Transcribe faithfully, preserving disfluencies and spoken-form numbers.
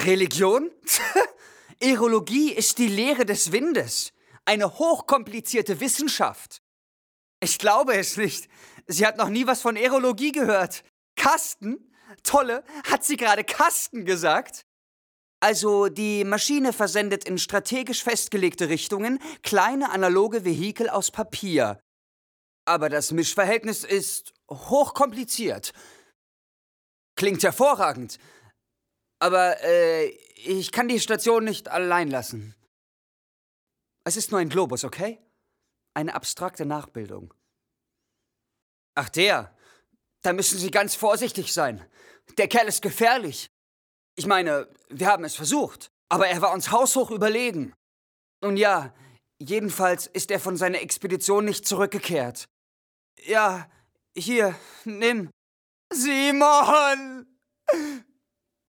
Religion? Aerologie ist die Lehre des Windes. Eine hochkomplizierte Wissenschaft. Ich glaube es nicht. Sie hat noch nie was von Aerologie gehört. Kasten? Tolle, hat sie gerade Kasten gesagt? Also, die Maschine versendet in strategisch festgelegte Richtungen kleine analoge Vehikel aus Papier. Aber das Mischverhältnis ist hochkompliziert. Klingt hervorragend. Aber äh, ich kann die Station nicht allein lassen. Es ist nur ein Globus, okay? Eine abstrakte Nachbildung. Ach, der. Da müssen Sie ganz vorsichtig sein. Der Kerl ist gefährlich. Ich meine, wir haben es versucht, aber er war uns haushoch überlegen. Und ja, jedenfalls ist er von seiner Expedition nicht zurückgekehrt. Ja, hier, nimm. Simon!